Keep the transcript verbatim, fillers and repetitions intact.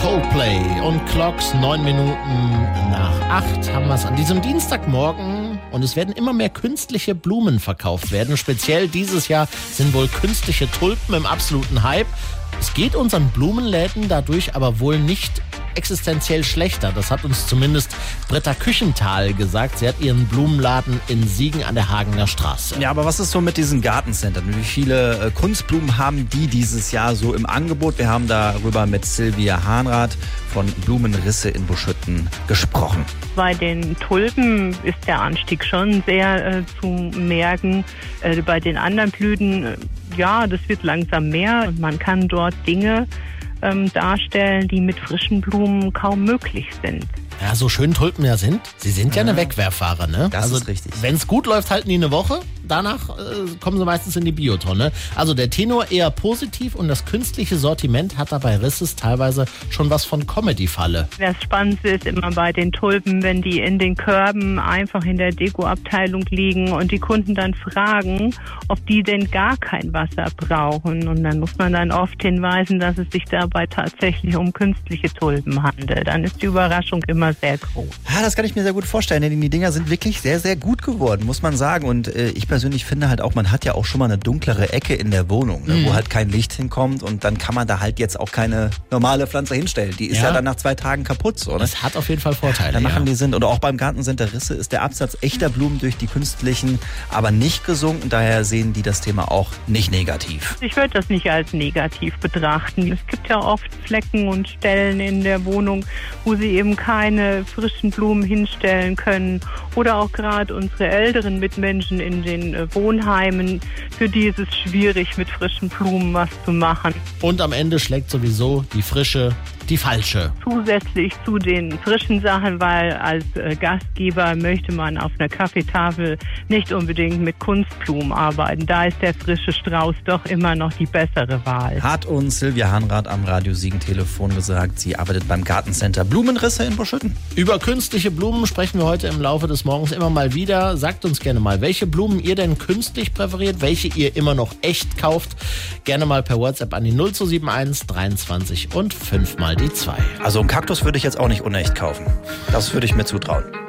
Coldplay und Clocks, neun Minuten nach acht haben wir es an diesem Dienstagmorgen und es werden immer mehr künstliche Blumen verkauft werden. Speziell dieses Jahr sind wohl künstliche Tulpen im absoluten Hype. Es geht unseren Blumenläden dadurch aber wohl nicht existenziell schlechter. Das hat uns zumindest Britta Küchenthal gesagt. Sie hat ihren Blumenladen in Siegen an der Hagener Straße. Ja, aber was ist so mit diesen Gartencentern? Wie viele äh, Kunstblumen haben die dieses Jahr so im Angebot? Wir haben darüber mit Silvia Hahnrath von Blumenrisse in Buschütten gesprochen. Bei den Tulpen ist der Anstieg schon sehr äh, zu merken. Äh, bei den anderen Blüten, äh, ja, das wird langsam mehr und man kann dort Dinge ähm, darstellen, die mit frischen Blumen kaum möglich sind. Ja, so schön Tulpen ja sind. Sie sind ja, ja eine Wegwerfware, ne? Das also, ist richtig. Wenn es gut läuft, halten die eine Woche. Danach äh, kommen sie meistens in die Biotonne. Also der Tenor eher positiv und das künstliche Sortiment hat da bei Risses teilweise schon was von Comedy-Falle. Das Spannendste ist immer bei den Tulpen, wenn die in den Körben einfach in der Dekoabteilung liegen und die Kunden dann fragen, ob die denn gar kein Wasser brauchen. Und dann muss man dann oft hinweisen, dass es sich dabei tatsächlich um künstliche Tulpen handelt. Dann ist die Überraschung immer sehr groß. Ja, das kann ich mir sehr gut vorstellen, denn die Dinger sind wirklich sehr, sehr gut geworden, muss man sagen. Und äh, ich persönlich finde halt auch, man hat ja auch schon mal eine dunklere Ecke in der Wohnung, ne, mhm. wo halt kein Licht hinkommt und dann kann man da halt jetzt auch keine normale Pflanze hinstellen. Die ist ja, ja dann nach zwei Tagen kaputt. So, ne? Das hat auf jeden Fall Vorteile. Da machen ja. die Sinn. Oder auch beim Gartencenter Risse ist der Absatz echter Blumen durch die künstlichen aber nicht gesunken. Daher sehen die das Thema auch nicht negativ. Ich würde das nicht als negativ betrachten. Es gibt ja oft Flecken und Stellen in der Wohnung, wo sie eben keine frischen Blumen hinstellen können. Oder auch gerade unsere älteren Mitmenschen in den Wohnheimen, für die ist es schwierig, mit frischen Blumen was zu machen. Und am Ende schlägt sowieso die frische die falsche. Zusätzlich zu den frischen Sachen, weil als äh, Gastgeber möchte man auf einer Kaffeetafel nicht unbedingt mit Kunstblumen arbeiten. Da ist der frische Strauß doch immer noch die bessere Wahl. Hat uns Silvia Hahnrath am Radio Siegen Telefon gesagt. Sie arbeitet beim Gartencenter Blumenrisse in Buschütten. Über künstliche Blumen sprechen wir heute im Laufe des Morgens immer mal wieder. Sagt uns gerne mal, welche Blumen ihr denn künstlich präferiert, welche ihr immer noch echt kauft. Gerne mal per WhatsApp an die null zwei sieben eins dreiundzwanzig und fünf mal die zwei. Also einen Kaktus würde ich jetzt auch nicht unecht kaufen. Das würde ich mir zutrauen.